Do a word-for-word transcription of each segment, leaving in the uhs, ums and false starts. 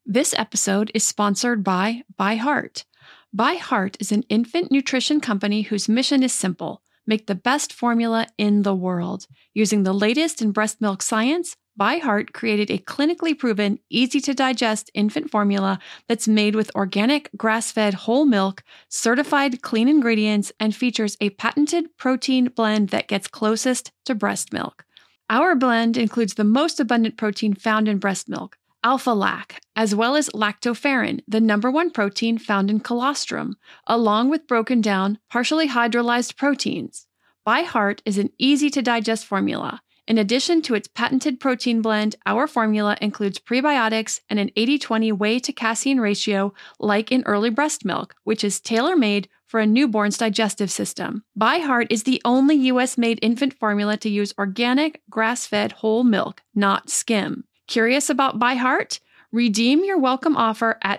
This episode is sponsored by ByHeart. ByHeart is an infant nutrition company whose mission is simple: make the best formula in the world. Using the latest in breast milk science, ByHeart created a clinically proven, easy-to-digest infant formula that's made with organic, grass-fed whole milk, certified clean ingredients, and features a patented protein blend that gets closest to breast milk. Our blend includes the most abundant protein found in breast milk, alpha-lac, as well as lactoferrin, the number one protein found in colostrum, along with broken down, partially hydrolyzed proteins. ByHeart is an easy-to-digest formula. In addition to its patented protein blend, our formula includes prebiotics and an eighty twenty whey to casein ratio like in early breast milk, which is tailor-made for a newborn's digestive system. ByHeart is the only U S-made infant formula to use organic, grass-fed whole milk, not skim. Curious about ByHeart? Redeem your welcome offer at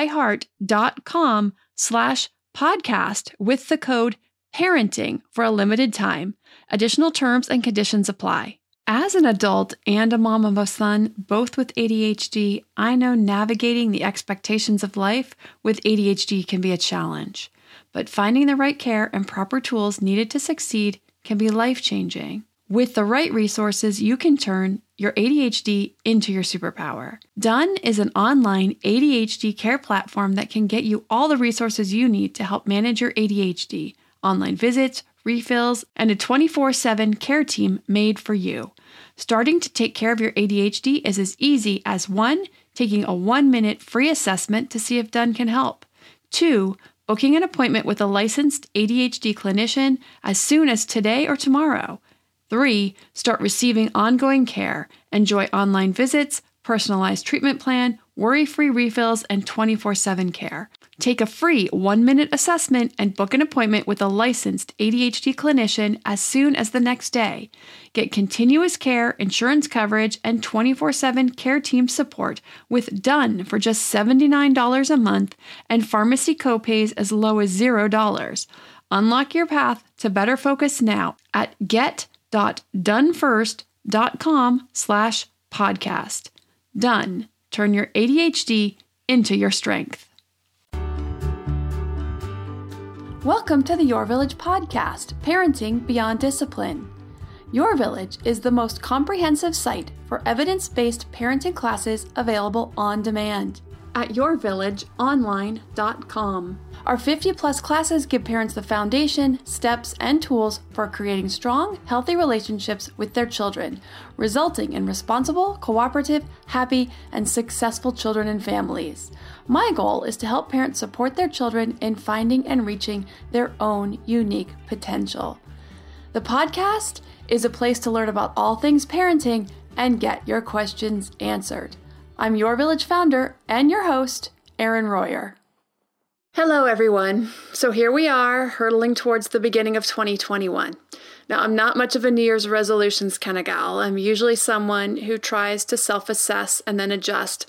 byheart.com slash podcast with the code parenting for a limited time. Additional terms and conditions apply. As an adult and a mom of a son, both with A D H D, I know navigating the expectations of life with A D H D can be a challenge. But finding the right care and proper tools needed to succeed can be life-changing. With the right resources, you can turn your A D H D into your superpower. Done is an online A D H D care platform that can get you all the resources you need to help manage your A D H D. Online visits, refills, and a twenty-four seven care team made for you. Starting to take care of your A D H D is as easy as one, taking a one-minute free assessment to see if Done can help. Two, booking an appointment with a licensed A D H D clinician as soon as today or tomorrow. Three, start receiving ongoing care. Enjoy online visits, personalized treatment plan, worry-free refills, and twenty-four seven care. Take a free one-minute assessment and book an appointment with a licensed A D H D clinician as soon as the next day. Get continuous care, insurance coverage, and twenty-four seven care team support with Done for just seventy-nine dollars a month and pharmacy copays as low as zero dollars. Unlock your path to better focus now at get.donefirst.com slash podcast. Done. Turn your A D H D into your strength. Welcome to the Your Village podcast, Parenting Beyond Discipline. Your Village is the most comprehensive site for evidence-based parenting classes available on demand at your village online dot com. Our fifty plus classes give parents the foundation, steps, and tools for creating strong, healthy relationships with their children, resulting in responsible, cooperative, happy, and successful children and families. My goal is to help parents support their children in finding and reaching their own unique potential. The podcast is a place to learn about all things parenting and get your questions answered. I'm Your Village founder and your host, Erin Royer. Hello, everyone. So here we are, hurtling towards the beginning of twenty twenty-one. Now, I'm not much of a New Year's resolutions kind of gal. I'm usually someone who tries to self-assess and then adjust,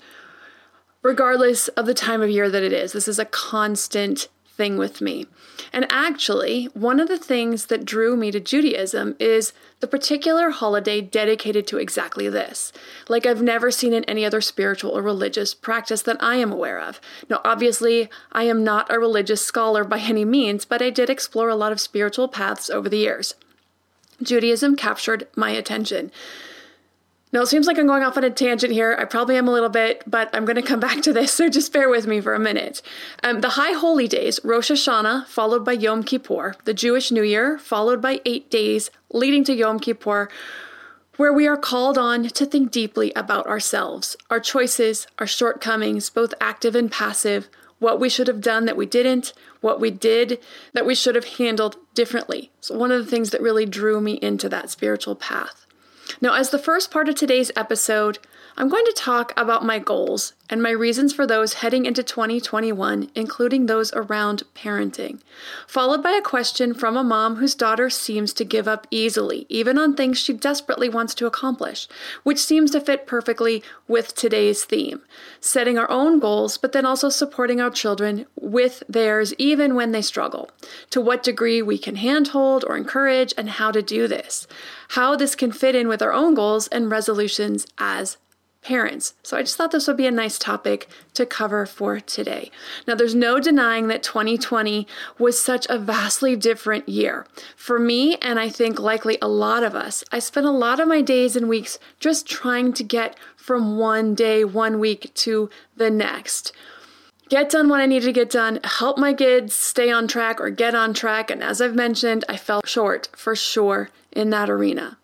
regardless of the time of year that it is. This is a constant thing with me. And actually, one of the things that drew me to Judaism is the particular holiday dedicated to exactly this, like I've never seen in any other spiritual or religious practice that I am aware of. Now, obviously, I am not a religious scholar by any means, but I did explore a lot of spiritual paths over the years. Judaism captured my attention. Now, it seems like I'm going off on a tangent here. I probably am a little bit, but I'm going to come back to this, so just bear with me for a minute. Um, the High Holy Days, Rosh Hashanah, followed by Yom Kippur, the Jewish New Year, followed by eight days leading to Yom Kippur, where we are called on to think deeply about ourselves, our choices, our shortcomings, both active and passive, what we should have done that we didn't, what we did that we should have handled differently. So one of the things that really drew me into that spiritual path. Now, as the first part of today's episode, I'm going to talk about my goals and my reasons for those heading into twenty twenty-one, including those around parenting, followed by a question from a mom whose daughter seems to give up easily, even on things she desperately wants to accomplish, which seems to fit perfectly with today's theme, setting our own goals, but then also supporting our children with theirs even when they struggle, to what degree we can handhold or encourage, and how to do this, how this can fit in with our own goals and resolutions as parents. So I just thought this would be a nice topic to cover for today. Now, there's no denying that twenty twenty was such a vastly different year. For me, and I think likely a lot of us, I spent a lot of my days and weeks just trying to get from one day, one week to the next. Get done what I needed to get done, help my kids stay on track or get on track. And as I've mentioned, I fell short for sure in that arena.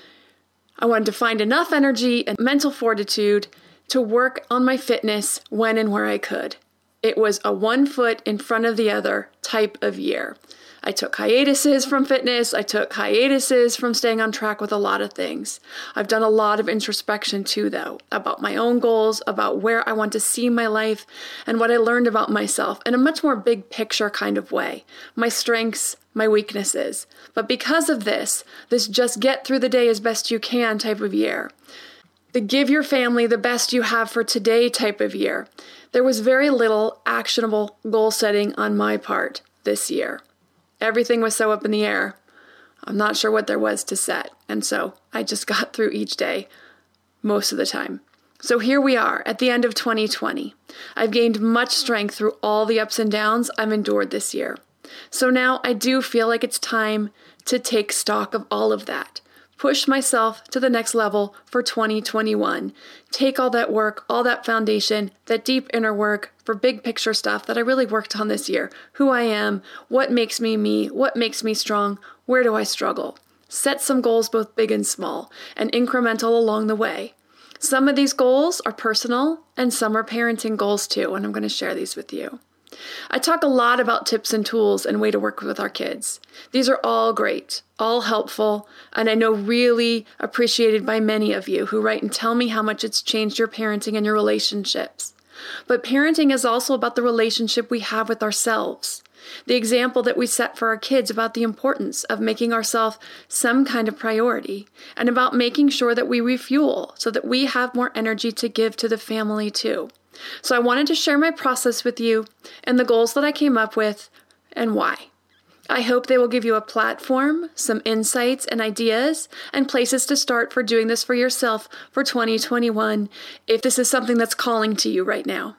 I wanted to find enough energy and mental fortitude to work on my fitness when and where I could. It was a one foot in front of the other type of year. I took hiatuses from fitness. I took hiatuses from staying on track with a lot of things. I've done a lot of introspection too, though, about my own goals, about where I want to see my life, and what I learned about myself in a much more big picture kind of way. My strengths, my weaknesses. But because of this, this just get through the day as best you can type of year, the give your family the best you have for today type of year, there was very little actionable goal setting on my part this year. Everything was so up in the air. I'm not sure what there was to set. And so I just got through each day most of the time. So here we are at the end of twenty twenty. I've gained much strength through all the ups and downs I've endured this year. So now I do feel like it's time to take stock of all of that. Push myself to the next level for twenty twenty-one. Take all that work, all that foundation, that deep inner work for big picture stuff that I really worked on this year. Who I am, what makes me me, what makes me strong, where do I struggle? Set some goals both big and small, and incremental along the way. Some of these goals are personal, and some are parenting goals too, and I'm going to share these with you. I talk a lot about tips and tools and way to work with our kids. These are all great, all helpful, and I know really appreciated by many of you who write and tell me how much it's changed your parenting and your relationships. But parenting is also about the relationship we have with ourselves. The example that we set for our kids about the importance of making ourselves some kind of priority, and about making sure that we refuel so that we have more energy to give to the family too. So I wanted to share my process with you and the goals that I came up with and why. I hope they will give you a platform, some insights and ideas, and places to start for doing this for yourself for twenty twenty-one, if this is something that's calling to you right now.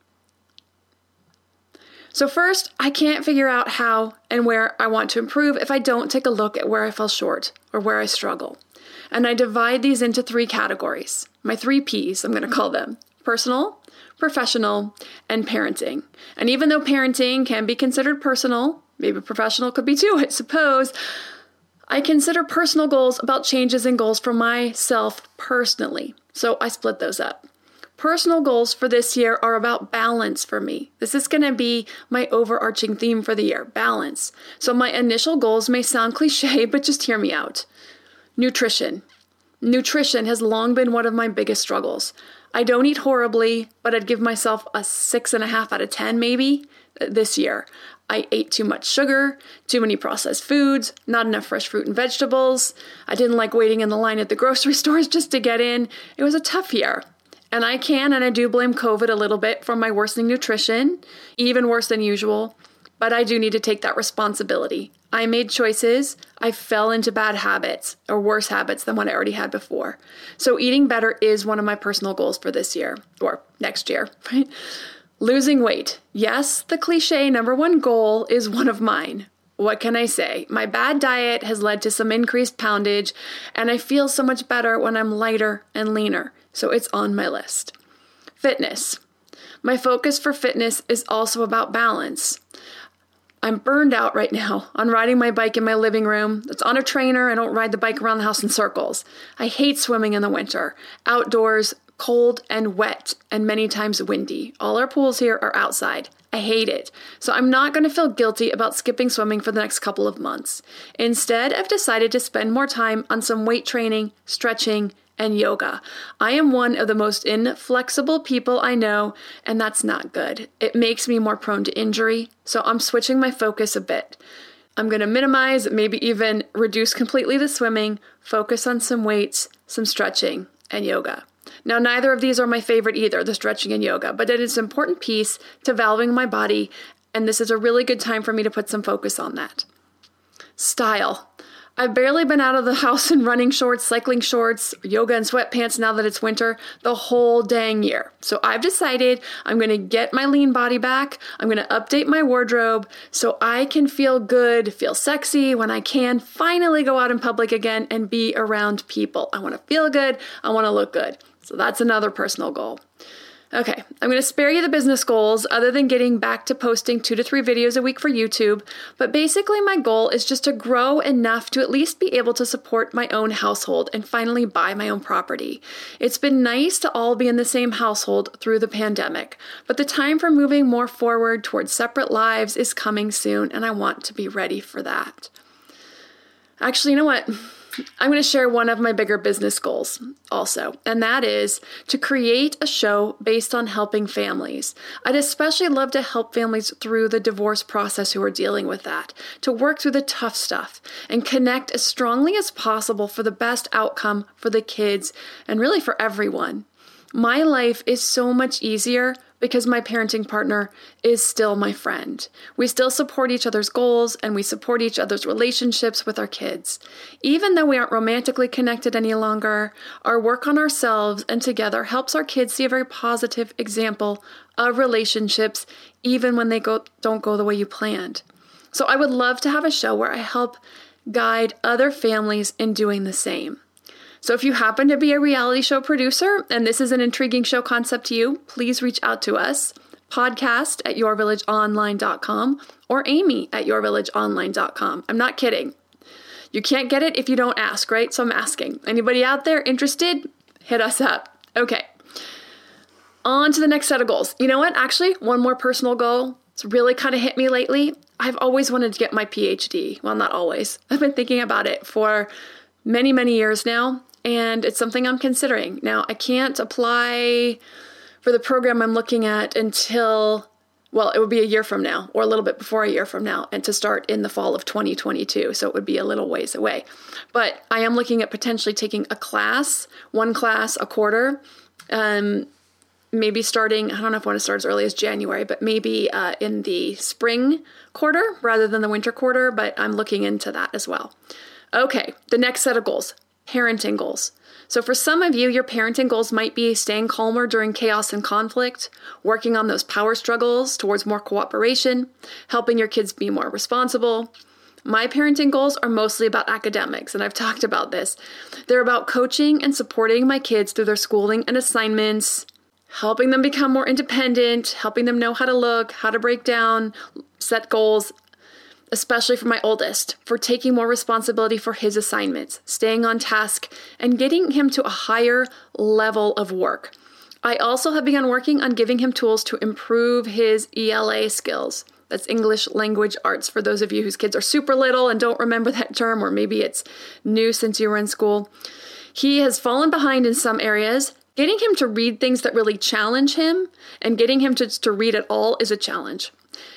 So first, I can't figure out how and where I want to improve if I don't take a look at where I fell short or where I struggle. And I divide these into three categories, my three P's, I'm going to call them: personal, professional, and parenting. And even though parenting can be considered personal, maybe professional could be too, I suppose, I consider personal goals about changes in goals for myself personally. So I split those up. Personal goals for this year are about balance for me. This is going to be my overarching theme for the year, balance. So my initial goals may sound cliche, but just hear me out. Nutrition. Nutrition has long been one of my biggest struggles. I don't eat horribly, but I'd give myself a six and a half out of ten maybe this year. I ate too much sugar, too many processed foods, not enough fresh fruit and vegetables. I didn't like waiting in the line at the grocery stores just to get in. It was a tough year. And I can and I do blame COVID a little bit for my worsening nutrition, even worse than usual. But I do need to take that responsibility. I made choices. I fell into bad habits or worse habits than what I already had before. So eating better is one of my personal goals for this year or next year, right? Losing weight. Yes, the cliche number one goal is one of mine. What can I say? My bad diet has led to some increased poundage, and I feel so much better when I'm lighter and leaner. So it's on my list. Fitness. My focus for fitness is also about balance. I'm burned out right now on riding my bike in my living room. It's on a trainer. I don't ride the bike around the house in circles. I hate swimming in the winter. Outdoors, cold and wet, and many times windy. All our pools here are outside. I hate it. So I'm not going to feel guilty about skipping swimming for the next couple of months. Instead, I've decided to spend more time on some weight training, stretching, and yoga. I am one of the most inflexible people I know, and that's not good. It makes me more prone to injury, so I'm switching my focus a bit. I'm going to minimize, maybe even reduce completely the swimming, focus on some weights, some stretching, and yoga. Now, neither of these are my favorite either, the stretching and yoga, but it is an important piece to valuing my body, and this is a really good time for me to put some focus on that. Style. I've barely been out of the house in running shorts, cycling shorts, yoga and sweatpants now that it's winter, the whole dang year. So I've decided I'm going to get my lean body back. I'm going to update my wardrobe so I can feel good, feel sexy when I can finally go out in public again and be around people. I want to feel good. I want to look good. So that's another personal goal. Okay, I'm going to spare you the business goals other than getting back to posting two to three videos a week for YouTube, but basically my goal is just to grow enough to at least be able to support my own household and finally buy my own property. It's been nice to all be in the same household through the pandemic, but the time for moving more forward towards separate lives is coming soon, and I want to be ready for that. Actually, you know what? I'm going to share one of my bigger business goals also, and that is to create a show based on helping families. I'd especially love to help families through the divorce process who are dealing with that, to work through the tough stuff and connect as strongly as possible for the best outcome for the kids and really for everyone. My life is so much easier because my parenting partner is still my friend. We still support each other's goals and we support each other's relationships with our kids. Even though we aren't romantically connected any longer, our work on ourselves and together helps our kids see a very positive example of relationships even when they go don't go the way you planned. So I would love to have a show where I help guide other families in doing the same. So if you happen to be a reality show producer and this is an intriguing show concept to you, please reach out to us, podcast at your village online dot com or Amy at your village online dot com. I'm not kidding. You can't get it if you don't ask, right? So I'm asking. Anybody out there interested? Hit us up. Okay. On to the next set of goals. You know what? Actually, one more personal goal. It's really kind of hit me lately. I've always wanted to get my P H D. Well, not always. I've been thinking about it for many, many years now. And it's something I'm considering. Now, I can't apply for the program I'm looking at until, well, it would be a year from now or a little bit before a year from now and to start in the fall of twenty twenty-two. So it would be a little ways away. But I am looking at potentially taking a class, one class a quarter, um, maybe starting, I don't know if I want to start as early as January, but maybe uh, in the spring quarter rather than the winter quarter, but I'm looking into that as well. Okay, the next set of goals. Parenting goals. So for some of you, your parenting goals might be staying calmer during chaos and conflict, working on those power struggles towards more cooperation, helping your kids be more responsible. My parenting goals are mostly about academics, and I've talked about this. They're about coaching and supporting my kids through their schooling and assignments, helping them become more independent, helping them know how to look, how to break down, set goals, especially for my oldest, for taking more responsibility for his assignments, staying on task, and getting him to a higher level of work. I also have begun working on giving him tools to improve his E L A skills. That's English Language Arts for those of you whose kids are super little and don't remember that term, or maybe it's new since you were in school. He has fallen behind in some areas. Getting him to read things that really challenge him and getting him to, to read at all is a challenge.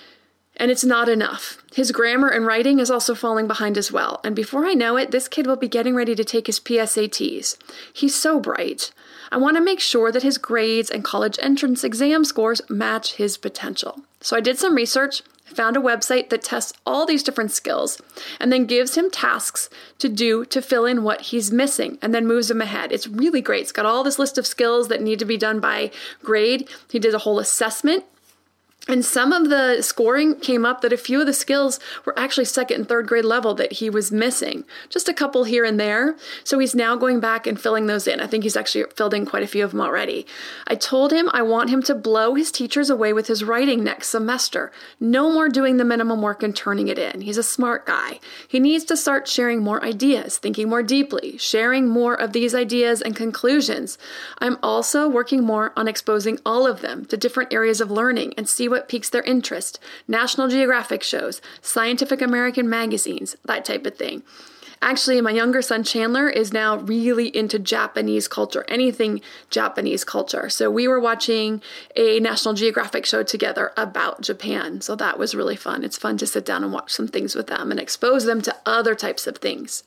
And it's not enough. His grammar and writing is also falling behind as well. And before I know it, this kid will be getting ready to take his P S A Ts. He's so bright. I want to make sure that his grades and college entrance exam scores match his potential. So I did some research, found a website that tests all these different skills, and then gives him tasks to do to fill in what he's missing, and then moves him ahead. It's really great. It's got all this list of skills that need to be done by grade. He did a whole assessment. And some of the scoring came up that a few of the skills were actually second and third grade level that he was missing. Just a couple here and there. So he's now going back and filling those in. I think he's actually filled in quite a few of them already. I told him I want him to blow his teachers away with his writing next semester. No more doing the minimum work and turning it in. He's a smart guy. He needs to start sharing more ideas, thinking more deeply, sharing more of these ideas and conclusions. I'm also working more on exposing all of them to different areas of learning and see what piques their interest. National Geographic shows, Scientific American magazines, that type of thing. Actually, my younger son Chandler is now really into Japanese culture, anything Japanese culture. So we were watching a National Geographic show together about Japan. So that was really fun. It's fun to sit down and watch some things with them and expose them to other types of things.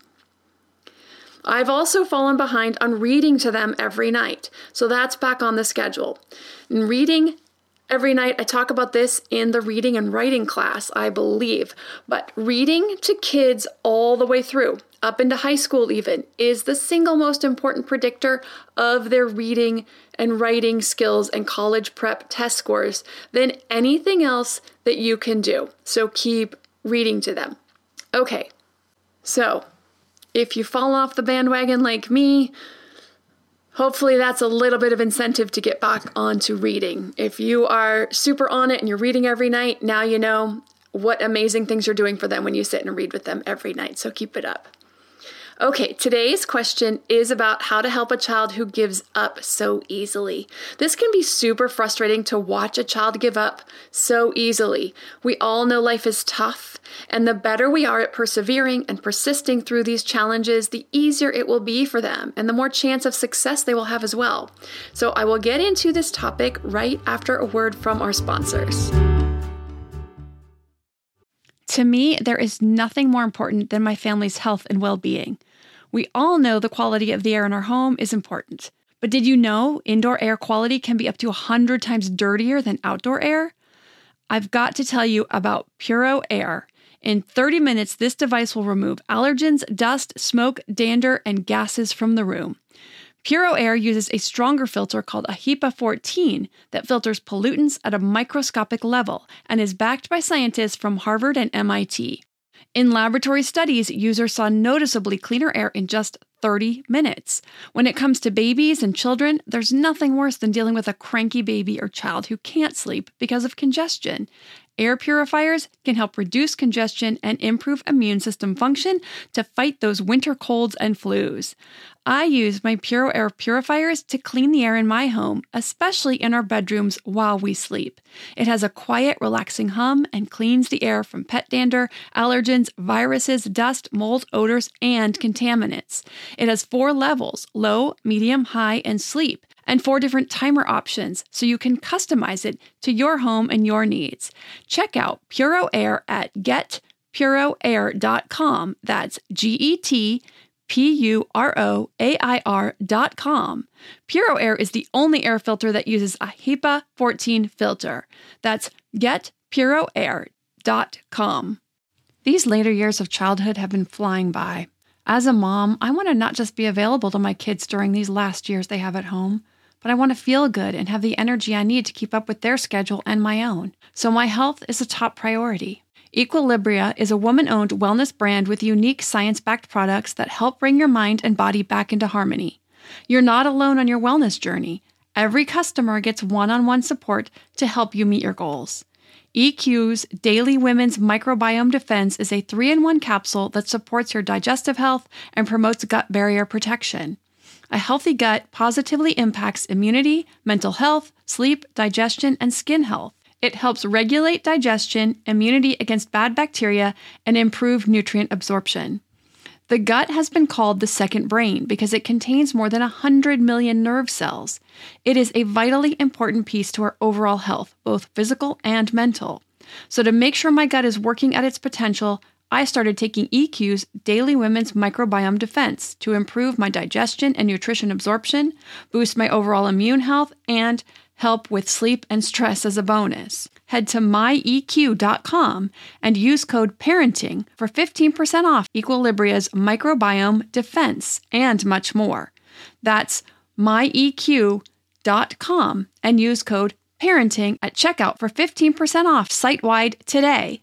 I've also fallen behind on reading to them every night. So that's back on the schedule. And reading Every night I talk about this in the reading and writing class, I believe. But reading to kids all the way through, up into high school even, is the single most important predictor of their reading and writing skills and college prep test scores than anything else that you can do. So keep reading to them. Okay, so if you fall off the bandwagon like me, hopefully that's a little bit of incentive to get back onto reading. If you are super on it and you're reading every night, now you know what amazing things you're doing for them when you sit and read with them every night. So keep it up. Okay, today's question is about how to help a child who gives up so easily. This can be super frustrating to watch a child give up so easily. We all know life is tough, and the better we are at persevering and persisting through these challenges, the easier it will be for them, and the more chance of success they will have as well. So I will get into this topic right after a word from our sponsors. To me, there is nothing more important than my family's health and well-being. We all know the quality of the air in our home is important. But did you know indoor air quality can be up to one hundred times dirtier than outdoor air? I've got to tell you about Puro Air. In thirty minutes, this device will remove allergens, dust, smoke, dander, and gases from the room. Puro Air uses a stronger filter called a HEPA fourteen that filters pollutants at a microscopic level and is backed by scientists from Harvard and M I T. In laboratory studies, users saw noticeably cleaner air in just thirty minutes. When it comes to babies and children, there's nothing worse than dealing with a cranky baby or child who can't sleep because of congestion. Air purifiers can help reduce congestion and improve immune system function to fight those winter colds and flus. I use my Puro Air purifiers to clean the air in my home, especially in our bedrooms while we sleep. It has a quiet, relaxing hum and cleans the air from pet dander, allergens, viruses, dust, mold, odors, and contaminants. It has four levels: low, medium, high, and sleep, and four different timer options, so you can customize it to your home and your needs. Check out Puro Air at get puro air dot com. That's G E T P U R O A I R dot com. Puro Air is the only air filter that uses a HEPA fourteen filter. That's get puro air dot com. These later years of childhood have been flying by. As a mom, I want to not just be available to my kids during these last years they have at home, but I want to feel good and have the energy I need to keep up with their schedule and my own. So my health is a top priority. Equilibria is a woman-owned wellness brand with unique science-backed products that help bring your mind and body back into harmony. You're not alone on your wellness journey. Every customer gets one-on-one support to help you meet your goals. E Q's Daily Women's Microbiome Defense is a three in one capsule that supports your digestive health and promotes gut barrier protection. A healthy gut positively impacts immunity, mental health, sleep, digestion, and skin health. It helps regulate digestion, immunity against bad bacteria, and improve nutrient absorption. The gut has been called the second brain because it contains more than one hundred million nerve cells. It is a vitally important piece to our overall health, both physical and mental. So to make sure my gut is working at its potential, I started taking E Q's Daily Women's Microbiome Defense to improve my digestion and nutrition absorption, boost my overall immune health, and help with sleep and stress as a bonus. Head to my E Q dot com and use code PARENTING for fifteen percent off Equilibria's Microbiome Defense and much more. That's my E Q dot com and use code PARENTING at checkout for fifteen percent off site-wide today.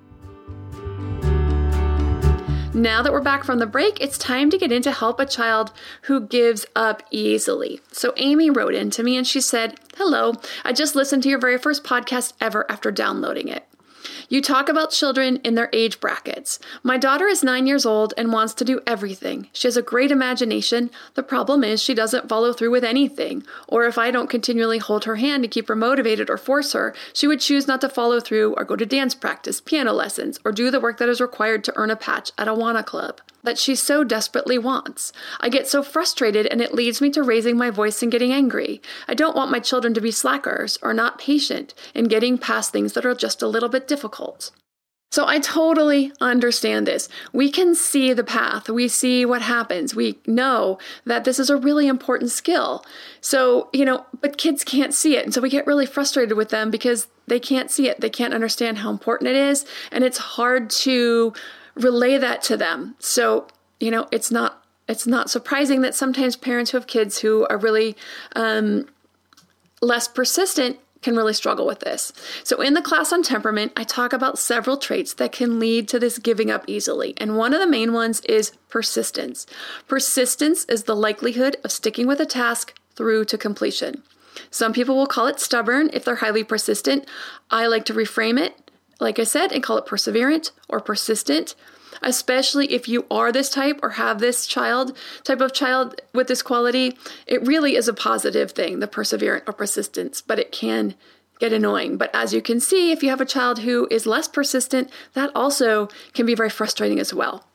Now that we're back from the break, it's time to get into help a child who gives up easily. So Amy wrote in to me and she said, "Hello, I just listened to your very first podcast ever after downloading it. You talk about children in their age brackets. My daughter is nine years old and wants to do everything. She has a great imagination. The problem is she doesn't follow through with anything. Or if I don't continually hold her hand to keep her motivated or force her, she would choose not to follow through or go to dance practice, piano lessons, or do the work that is required to earn a patch at Awana Club that she so desperately wants. I get so frustrated and it leads me to raising my voice and getting angry. I don't want my children to be slackers or not patient in getting past things that are just a little bit difficult." So I totally understand this. We can see the path. We see what happens. We know that this is a really important skill. So, you know, but kids can't see it. And so we get really frustrated with them because they can't see it. They can't understand how important it is. And it's hard to relay that to them. So, you know, it's not, it's not surprising that sometimes parents who have kids who are really um, less persistent can really struggle with this. So in the class on temperament, I talk about several traits that can lead to this giving up easily. And one of the main ones is persistence. Persistence is the likelihood of sticking with a task through to completion. Some people will call it stubborn if they're highly persistent. I like to reframe it, like I said, and call it perseverant or persistent. Especially if you are this type or have this child type of child with this quality, it really is a positive thing, the perseverant or persistence, but it can get annoying. But as you can see, if you have a child who is less persistent, that also can be very frustrating as well.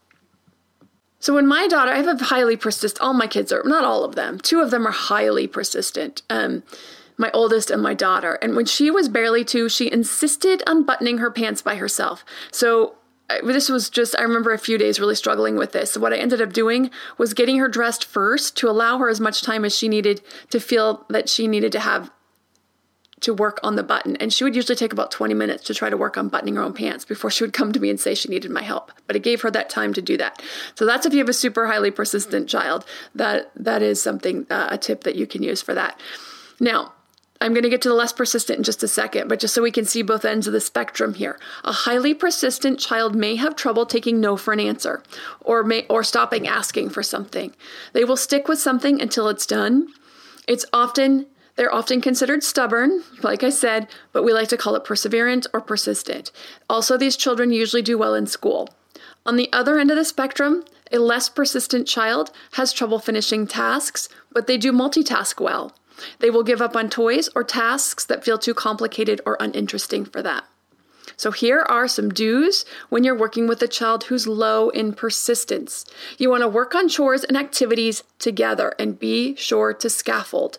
So when my daughter, I have a highly persistent, all my kids are, not all of them, two of them are highly persistent. Um, my oldest and my daughter. And when she was barely two, she insisted on buttoning her pants by herself. So this was just, I remember a few days really struggling with this. So what I ended up doing was getting her dressed first to allow her as much time as she needed to feel that she needed to have to work on the button. And she would usually take about twenty minutes to try to work on buttoning her own pants before she would come to me and say she needed my help. But it gave her that time to do that. So that's if you have a super highly persistent child, that that is something, uh, a tip that you can use for that. Now, I'm going to get to the less persistent in just a second, but just so we can see both ends of the spectrum here. A highly persistent child may have trouble taking no for an answer or may or stopping asking for something. They will stick with something until it's done. It's often they're often considered stubborn, like I said, but we like to call it perseverant or persistent. Also, these children usually do well in school. On the other end of the spectrum, a less persistent child has trouble finishing tasks, but they do multitask well. They will give up on toys or tasks that feel too complicated or uninteresting for them. So here are some do's when you're working with a child who's low in persistence. You want to work on chores and activities together and be sure to scaffold.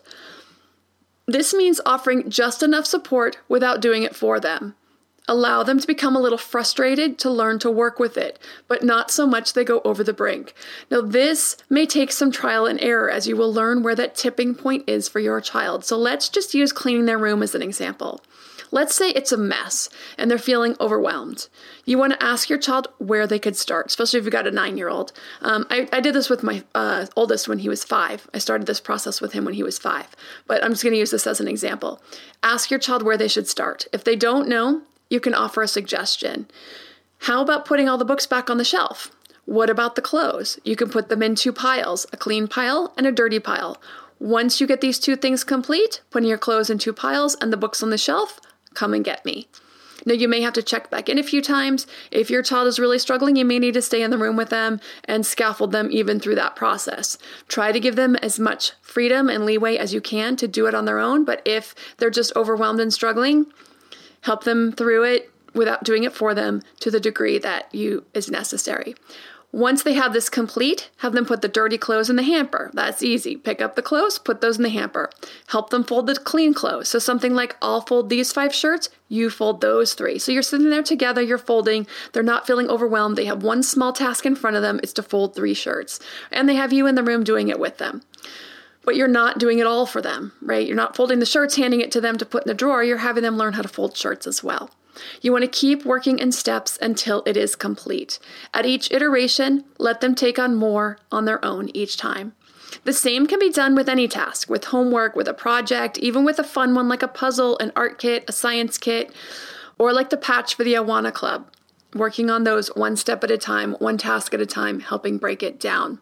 This means offering just enough support without doing it for them. Allow them to become a little frustrated to learn to work with it, but not so much they go over the brink. Now, this may take some trial and error as you will learn where that tipping point is for your child. So let's just use cleaning their room as an example. Let's say it's a mess and they're feeling overwhelmed. You want to ask your child where they could start, especially if you've got a nine-year-old. Um, I, I did this with my uh, oldest when he was five. I started this process with him when he was five, but I'm just going to use this as an example. Ask your child where they should start. If they don't know, you can offer a suggestion. How about putting all the books back on the shelf? What about the clothes? You can put them in two piles, a clean pile and a dirty pile. Once you get these two things complete, putting your clothes in two piles and the books on the shelf, come and get me. Now, you may have to check back in a few times. If your child is really struggling, you may need to stay in the room with them and scaffold them even through that process. Try to give them as much freedom and leeway as you can to do it on their own, but if they're just overwhelmed and struggling, help them through it without doing it for them to the degree that you is necessary. Once they have this complete, have them put the dirty clothes in the hamper. That's easy. Pick up the clothes, put those in the hamper. Help them fold the clean clothes. So something like, I'll fold these five shirts, you fold those three. So you're sitting there together, you're folding, they're not feeling overwhelmed. They have one small task in front of them, it's to fold three shirts. And they have you in the room doing it with them. But you're not doing it all for them, right? You're not folding the shirts, handing it to them to put in the drawer. You're having them learn how to fold shirts as well. You want to keep working in steps until it is complete. At each iteration, let them take on more on their own each time. The same can be done with any task, with homework, with a project, even with a fun one like a puzzle, an art kit, a science kit, or like the patch for the Awana Club. Working on those one step at a time, one task at a time, helping break it down.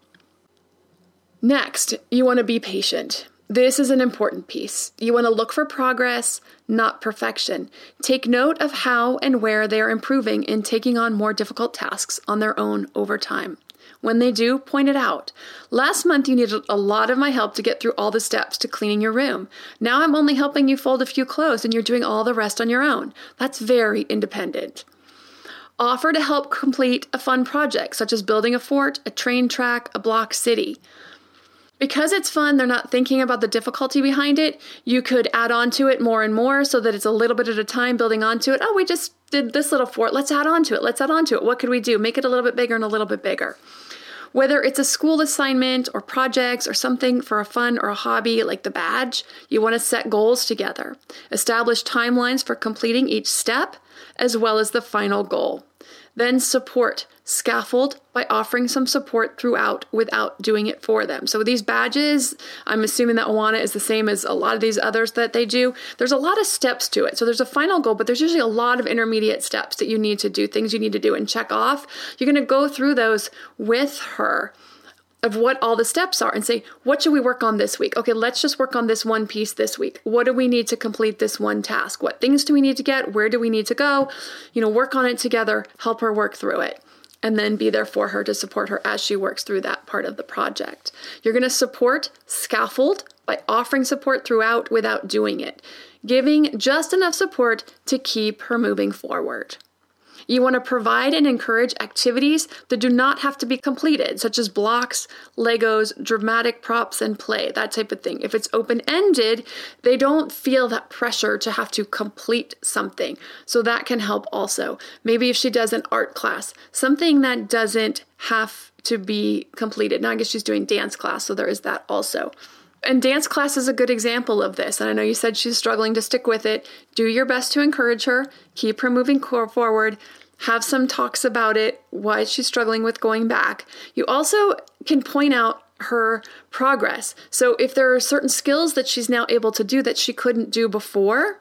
Next, you want to be patient. This is an important piece. You want to look for progress, not perfection. Take note of how and where they are improving in taking on more difficult tasks on their own over time. When they do, point it out. Last month, you needed a lot of my help to get through all the steps to cleaning your room. Now I'm only helping you fold a few clothes and you're doing all the rest on your own. That's very independent. Offer to help complete a fun project, such as building a fort, a train track, a block city. Because it's fun, they're not thinking about the difficulty behind it. You could add on to it more and more so that it's a little bit at a time building onto it. Oh, we just did this little fort. Let's add on to it. Let's add on to it. What could we do? Make it a little bit bigger and a little bit bigger. Whether it's a school assignment or projects or something for a fun or a hobby like the badge, you want to set goals together. Establish timelines for completing each step as well as the final goal. Then support. Scaffold by offering some support throughout without doing it for them. So these badges, I'm assuming that Awana is the same as a lot of these others that they do. There's a lot of steps to it. So there's a final goal, but there's usually a lot of intermediate steps that you need to do, things you need to do and check off. You're going to go through those with her of what all the steps are and say, what should we work on this week? Okay, let's just work on this one piece this week. What do we need to complete this one task? What things do we need to get? Where do we need to go? You know, work on it together, help her work through it, and then be there for her to support her as she works through that part of the project. You're going to support, scaffold by offering support throughout without doing it, giving just enough support to keep her moving forward. You want to provide and encourage activities that do not have to be completed, such as blocks, Legos, dramatic props, and play, that type of thing. If it's open-ended, they don't feel that pressure to have to complete something. So that can help also. Maybe if she does an art class, something that doesn't have to be completed. Now I guess she's doing dance class, so there is that also. And dance class is a good example of this. And I know you said she's struggling to stick with it. Do your best to encourage her. Keep her moving forward. Have some talks about it. Why she's struggling with going back. You also can point out her progress. So if there are certain skills that she's now able to do that she couldn't do before,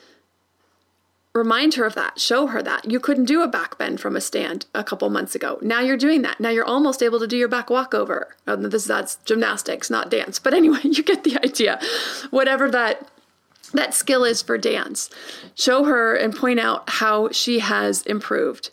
remind her of that. Show her that. You couldn't do a back bend from a stand a couple months ago. Now you're doing that. Now you're almost able to do your back walkover. Oh, this, that's gymnastics, not dance. But anyway, you get the idea. Whatever that that skill is for dance. Show her and point out how she has improved.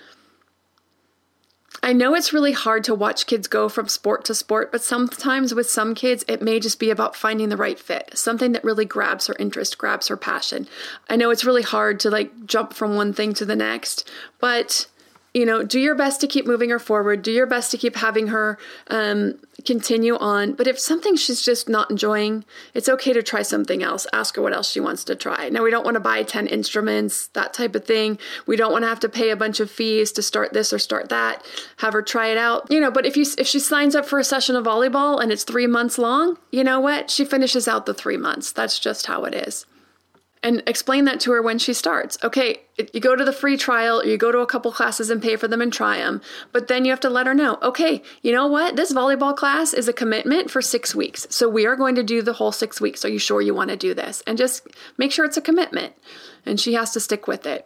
I know it's really hard to watch kids go from sport to sport, but sometimes with some kids, it may just be about finding the right fit, something that really grabs her interest, grabs her passion. I know it's really hard to like jump from one thing to the next, but you know, do your best to keep moving her forward. Do your best to keep having her um, continue on. But if something she's just not enjoying, it's okay to try something else. Ask her what else she wants to try. Now, we don't want to buy ten instruments, that type of thing. We don't want to have to pay a bunch of fees to start this or start that. Have her try it out. You know, but if you if she signs up for a session of volleyball and it's three months long, you know what? She finishes out the three months. That's just how it is. And explain that to her when she starts. Okay, you go to the free trial, or you go to a couple classes and pay for them and try them. But then you have to let her know, okay, you know what? This volleyball class is a commitment for six weeks. So we are going to do the whole six weeks. Are you sure you want to do this? And just make sure it's a commitment. And she has to stick with it.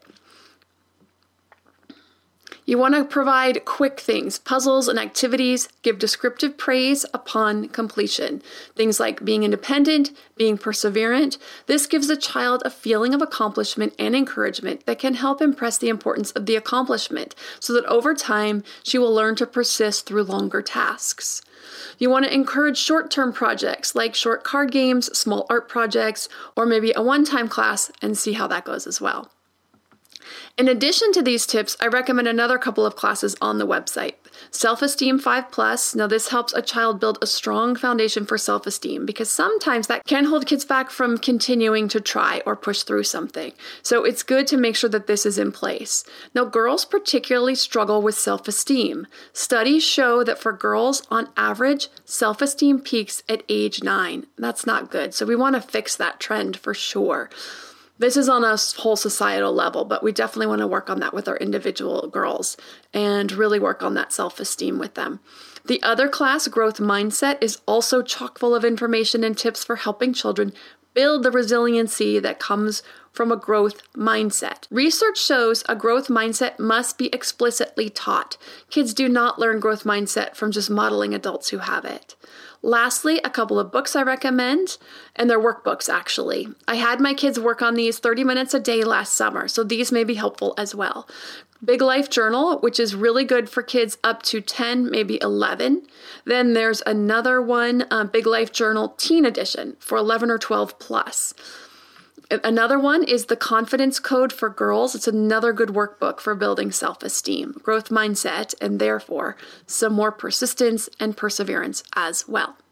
You want to provide quick things, puzzles and activities, give descriptive praise upon completion. Things like being independent, being perseverant. This gives the child a feeling of accomplishment and encouragement that can help impress the importance of the accomplishment so that over time she will learn to persist through longer tasks. You want to encourage short-term projects like short card games, small art projects, or maybe a one-time class and see how that goes as well. In addition to these tips, I recommend another couple of classes on the website. Self-Esteem five plus. Now this helps a child build a strong foundation for self-esteem because sometimes that can hold kids back from continuing to try or push through something. So it's good to make sure that this is in place. Now girls particularly struggle with self-esteem. Studies show that for girls, on average, self-esteem peaks at age nine. That's not good. So we want to fix that trend for sure. This is on a whole societal level, but we definitely want to work on that with our individual girls and really work on that self-esteem with them. The other class, Growth Mindset, is also chock full of information and tips for helping children build the resiliency that comes from a growth mindset. Research shows a growth mindset must be explicitly taught. Kids do not learn growth mindset from just modeling adults who have it. Lastly, a couple of books I recommend, and they're workbooks actually. I had my kids work on these thirty minutes a day last summer, so these may be helpful as well. Big Life Journal, which is really good for kids up to ten, maybe eleven. Then there's another one, uh, Big Life Journal Teen Edition for eleven or twelve plus. Another one is The Confidence Code for Girls. It's another good workbook for building self-esteem, growth mindset, and therefore some more persistence and perseverance as well.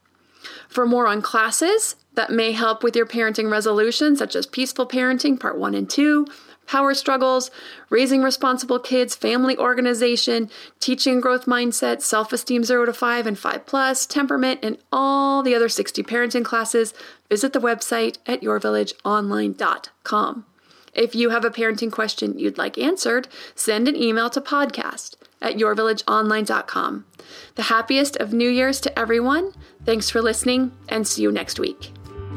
For more on classes that may help with your parenting resolution, such as Peaceful Parenting Part one and two, Power Struggles, Raising Responsible Kids, Family Organization, Teaching Growth Mindset, Self-Esteem zero to five and five plus, Temperament, and all the other sixty parenting classes, visit the website at your village online dot com. If you have a parenting question you'd like answered, send an email to podcast at your village online dot com. The happiest of New Year's to everyone. Thanks for listening, and see you next week.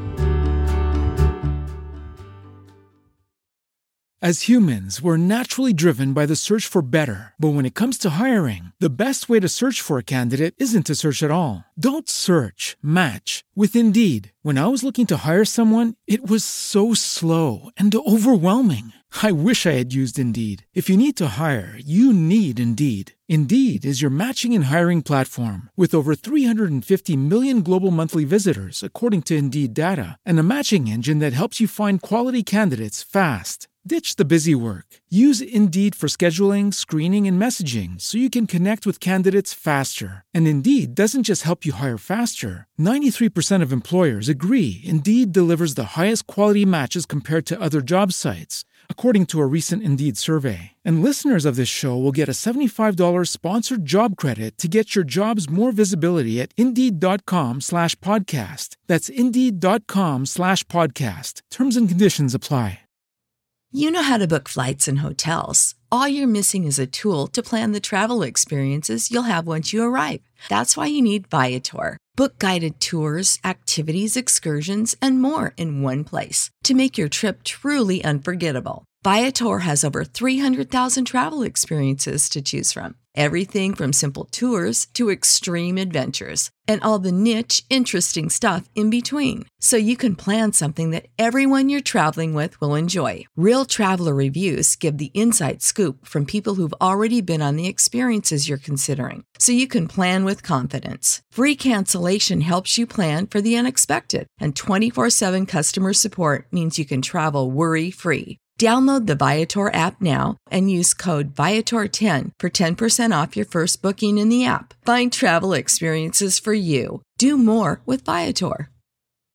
As humans, we're naturally driven by the search for better. But when it comes to hiring, the best way to search for a candidate isn't to search at all. Don't search, match with Indeed. When I was looking to hire someone, it was so slow and overwhelming. I wish I had used Indeed. If you need to hire, you need Indeed. Indeed is your matching and hiring platform with over three hundred fifty million global monthly visitors, according to Indeed data, and a matching engine that helps you find quality candidates fast. Ditch the busy work. Use Indeed for scheduling, screening, and messaging so you can connect with candidates faster. And Indeed doesn't just help you hire faster. ninety-three percent of employers agree Indeed delivers the highest quality matches compared to other job sites, according to a recent Indeed survey. And listeners of this show will get a seventy-five dollars sponsored job credit to get your jobs more visibility at Indeed.com slash podcast. That's Indeed.com slash podcast. Terms and conditions apply. You know how to book flights and hotels. All you're missing is a tool to plan the travel experiences you'll have once you arrive. That's why you need Viator. Book guided tours, activities, excursions, and more in one place to make your trip truly unforgettable. Viator has over three hundred thousand travel experiences to choose from. Everything from simple tours to extreme adventures and all the niche, interesting stuff in between. So you can plan something that everyone you're traveling with will enjoy. Real traveler reviews give the inside scoop from people who've already been on the experiences you're considering. So you can plan with confidence. Free cancellation helps you plan for the unexpected. And twenty-four seven customer support means you can travel worry-free. Download the Viator app now and use code Viator ten for ten percent off your first booking in the app. Find travel experiences for you. Do more with Viator.